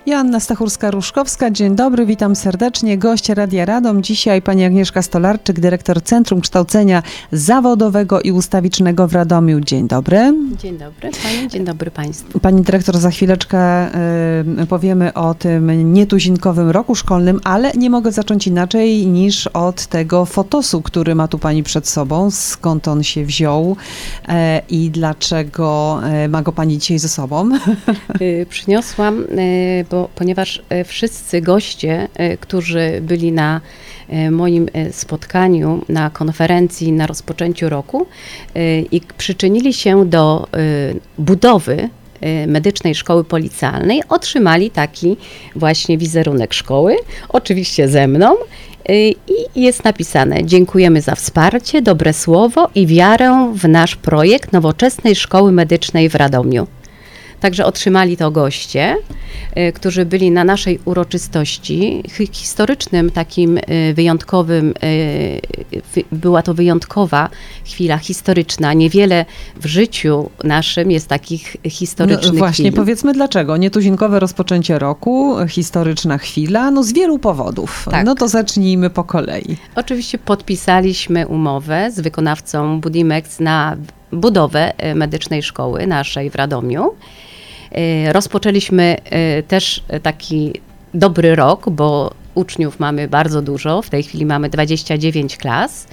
Joanna Stachurska-Ruszkowska, dzień dobry, witam serdecznie. Goście Radia Radom. Dzisiaj pani Agnieszka Stolarczyk, dyrektor Centrum Kształcenia Zawodowego i Ustawicznego w Radomiu. Dzień dobry. Dzień dobry pani, dzień dobry państwu. Pani dyrektor, za chwileczkę powiemy o tym nietuzinkowym roku szkolnym, ale nie mogę zacząć inaczej niż od tego fotosu, który ma tu pani przed sobą. Skąd on się wziął i dlaczego ma go pani dzisiaj ze sobą? Przyniosłam, ponieważ wszyscy goście, którzy byli na moim spotkaniu, na konferencji na rozpoczęciu roku i przyczynili się do budowy Medycznej Szkoły Policjalnej, otrzymali taki właśnie wizerunek szkoły, oczywiście ze mną. I jest napisane: dziękujemy za wsparcie, dobre słowo i wiarę w nasz projekt Nowoczesnej Szkoły Medycznej w Radomiu. Także otrzymali to goście, którzy byli na naszej uroczystości, historycznym, takim wyjątkowym, była to wyjątkowa chwila historyczna. Niewiele w życiu naszym jest takich historycznych Właśnie, chwil. Powiedzmy dlaczego. Nietuzinkowe rozpoczęcie roku, historyczna chwila, z wielu powodów. Tak. No to zacznijmy po kolei. Oczywiście podpisaliśmy umowę z wykonawcą Budimex na budowę medycznej szkoły naszej w Radomiu. Rozpoczęliśmy też taki dobry rok, bo uczniów mamy bardzo dużo. W tej chwili mamy 29 klas,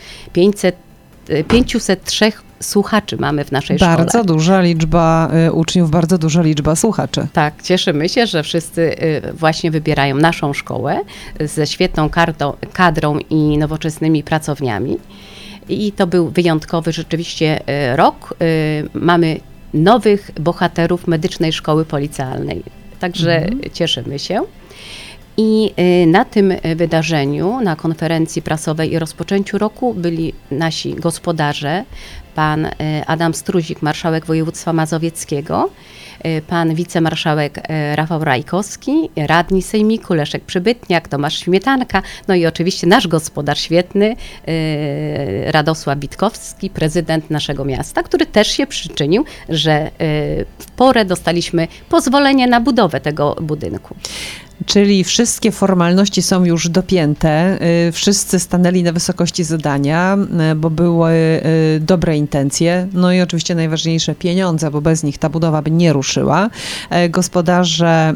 503 słuchaczy mamy w naszej szkole. Bardzo duża liczba uczniów, bardzo duża liczba słuchaczy. Tak, cieszymy się, że wszyscy właśnie wybierają naszą szkołę ze świetną kadrą i nowoczesnymi pracowniami. I to był wyjątkowy rzeczywiście rok. Mamy nowych bohaterów Medycznej Szkoły Policjalnej. Także cieszymy się. I na tym wydarzeniu, na konferencji prasowej i rozpoczęciu roku byli nasi gospodarze, pan Adam Struzik, marszałek województwa mazowieckiego, pan wicemarszałek Rafał Rajkowski, radni sejmiku Leszek Przybytniak, Tomasz Śmietanka, no i oczywiście nasz gospodarz świetny, Radosław Witkowski, prezydent naszego miasta, który też się przyczynił, że w porę dostaliśmy pozwolenie na budowę tego budynku. Czyli wszystkie formalności są już dopięte, wszyscy stanęli na wysokości zadania, bo były dobre intencje, no i oczywiście najważniejsze pieniądze, bo bez nich ta budowa by nie ruszyła. Gospodarze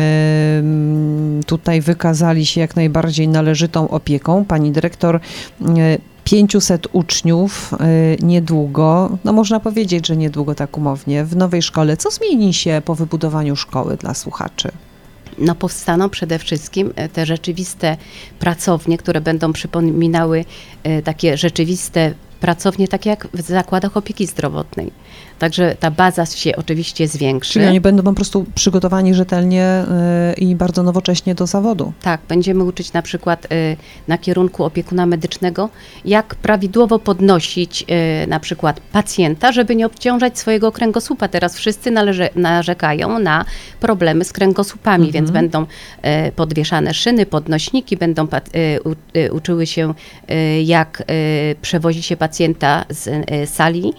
tutaj wykazali się jak najbardziej należytą opieką. Pani dyrektor, 500 uczniów niedługo, no można powiedzieć, że niedługo tak umownie, w nowej szkole. Co zmieni się po wybudowaniu szkoły dla słuchaczy? No powstaną przede wszystkim te rzeczywiste pracownie, które będą przypominały takie rzeczywiste pracownie, takie jak w zakładach opieki zdrowotnej. Także ta baza się oczywiście zwiększy. Czyli oni będą po prostu przygotowani rzetelnie i bardzo nowocześnie do zawodu. Tak, będziemy uczyć na przykład na kierunku opiekuna medycznego, jak prawidłowo podnosić na przykład pacjenta, żeby nie obciążać swojego kręgosłupa. Teraz wszyscy narzekają na problemy z kręgosłupami, więc będą podwieszane szyny, podnośniki, będą uczyły się, jak przewozi się pacjenta z sali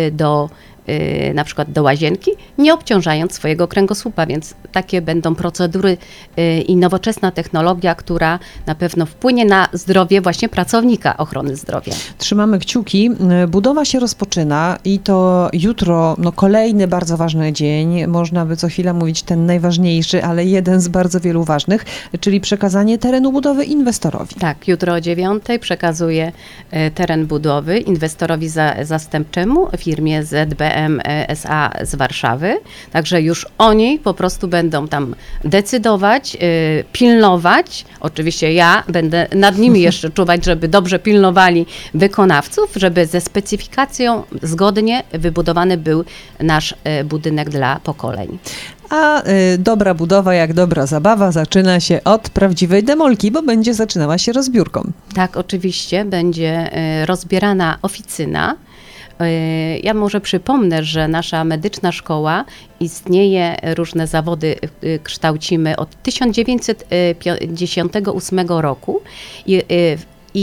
na przykład do łazienki, nie obciążając swojego kręgosłupa, więc takie będą procedury i nowoczesna technologia, która na pewno wpłynie na zdrowie właśnie pracownika ochrony zdrowia. Trzymamy kciuki. Budowa się rozpoczyna i to jutro, kolejny bardzo ważny dzień. Można by co chwilę mówić ten najważniejszy, ale jeden z bardzo wielu ważnych, czyli przekazanie terenu budowy inwestorowi. Tak, jutro o 9:00 przekazuję teren budowy inwestorowi zastępczemu, firmie ZBM SA z Warszawy. Także już oni po prostu będą tam decydować, pilnować. Oczywiście ja będę nad nimi jeszcze czuwać, żeby dobrze pilnowali wykonawców, żeby ze specyfikacją zgodnie wybudowany był nasz budynek dla pokoleń. A dobra budowa, jak dobra zabawa, zaczyna się od prawdziwej demolki, bo będzie zaczynała się rozbiórką. Tak, oczywiście będzie rozbierana oficyna. Ja może przypomnę, że nasza medyczna szkoła istnieje, różne zawody kształcimy od 1958 roku i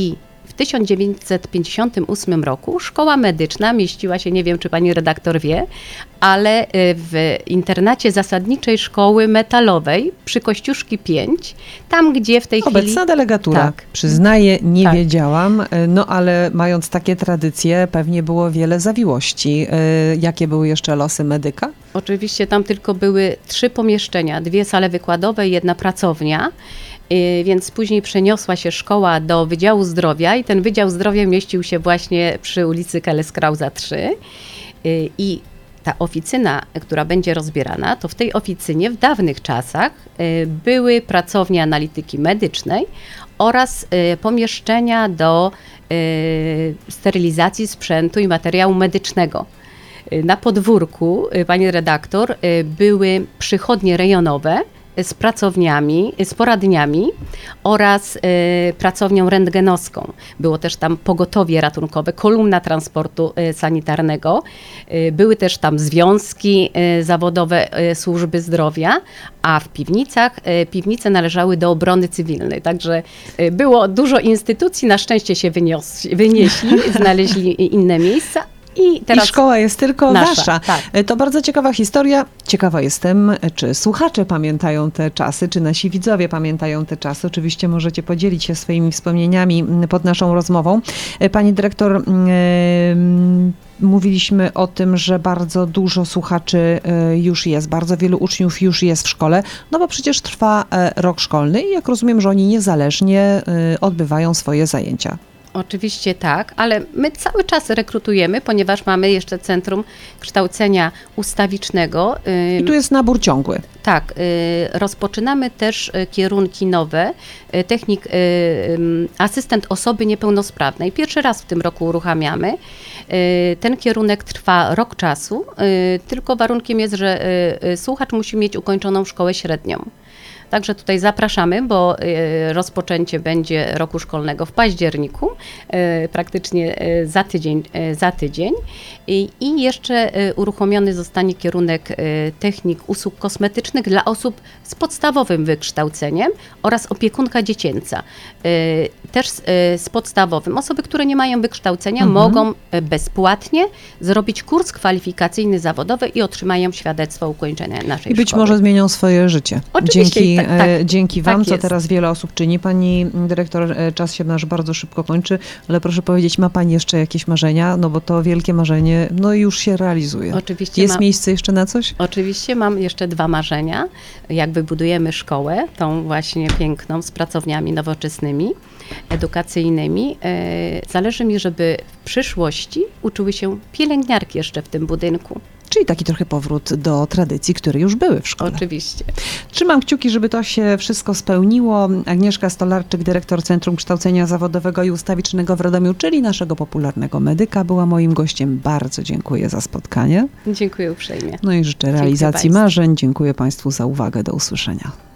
w 1958 roku szkoła medyczna mieściła się, nie wiem czy pani redaktor wie, ale w internacie zasadniczej szkoły metalowej przy Kościuszki 5, tam gdzie w tej chwili... Obecna delegatura. Tak. Przyznaję, nie Tak. wiedziałam, no ale mając takie tradycje, pewnie było wiele zawiłości. Jakie były jeszcze losy medyka? Oczywiście tam tylko były 3 pomieszczenia, 2 sale wykładowe i 1 pracownia. Więc później przeniosła się szkoła do Wydziału Zdrowia i ten Wydział Zdrowia mieścił się właśnie przy ulicy Kelleskrausa 3. I ta oficyna, która będzie rozbierana, to w tej oficynie w dawnych czasach były pracownie analityki medycznej oraz pomieszczenia do sterylizacji sprzętu i materiału medycznego. Na podwórku, pani redaktor, były przychodnie rejonowe z pracowniami, z poradniami oraz pracownią rentgenowską. Było też tam pogotowie ratunkowe, kolumna transportu sanitarnego. Były też tam związki zawodowe służby zdrowia, a w piwnicach, piwnice należały do obrony cywilnej. Także było dużo instytucji, na szczęście się wynieśli, znaleźli inne miejsca. I szkoła jest tylko nasza, wasza. tak. To bardzo ciekawa historia. Ciekawa jestem, czy słuchacze pamiętają te czasy, czy nasi widzowie pamiętają te czasy. Oczywiście możecie podzielić się swoimi wspomnieniami pod naszą rozmową. Pani dyrektor, mówiliśmy o tym, że bardzo dużo słuchaczy już jest, bardzo wielu uczniów już jest w szkole, no bo przecież trwa rok szkolny i jak rozumiem, że oni niezależnie odbywają swoje zajęcia. Oczywiście tak, ale my cały czas rekrutujemy, ponieważ mamy jeszcze Centrum Kształcenia Ustawicznego. I tu jest nabór ciągły. Tak, rozpoczynamy też kierunki nowe, asystent osoby niepełnosprawnej. Pierwszy raz w tym roku uruchamiamy. Ten kierunek trwa rok czasu, tylko warunkiem jest, że słuchacz musi mieć ukończoną szkołę średnią. Także tutaj zapraszamy, bo rozpoczęcie będzie roku szkolnego w październiku, praktycznie za tydzień. I jeszcze uruchomiony zostanie kierunek technik usług kosmetycznych dla osób z podstawowym wykształceniem oraz opiekunka dziecięca. Też z podstawowym. Osoby, które nie mają wykształcenia, mogą bezpłatnie zrobić kurs kwalifikacyjny zawodowy i otrzymają świadectwo ukończenia naszej szkoły. I być może zmienią swoje życie. Oczywiście. Dzięki Wam, co jest. teraz wiele osób czyni. Pani dyrektor, czas się nasz bardzo szybko kończy, ale proszę powiedzieć, ma Pani jeszcze jakieś marzenia? No bo to wielkie marzenie, no już się realizuje. Oczywiście jest miejsce jeszcze na coś? Oczywiście mam jeszcze 2 marzenia. Jak wybudujemy szkołę, tą właśnie piękną, z pracowniami nowoczesnymi, edukacyjnymi. Zależy mi, żeby w przyszłości uczyły się pielęgniarki jeszcze w tym budynku. Czyli taki trochę powrót do tradycji, które już były w szkole. Oczywiście. Trzymam kciuki, żeby to się wszystko spełniło. Agnieszka Stolarczyk, dyrektor Centrum Kształcenia Zawodowego i Ustawicznego w Radomiu, czyli naszego popularnego medyka, była moim gościem. Bardzo dziękuję za spotkanie. Dziękuję uprzejmie. No i życzę realizacji marzeń. Dziękuję Państwu za uwagę. Do usłyszenia.